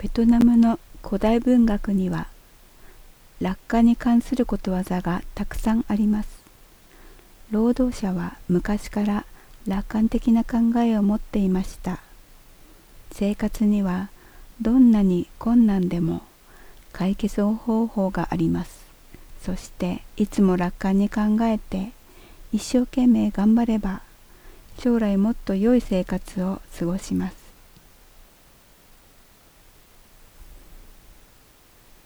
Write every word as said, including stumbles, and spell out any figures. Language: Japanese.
ベトナムの古代文学には楽観に関することわざがたくさんあります。労働者は昔から楽観的な考えを持っていました。生活にはどんなに困難でも解決方法があります。そしていつも楽観に考えて一生懸命頑張れば将来もっと良い生活を過ごします。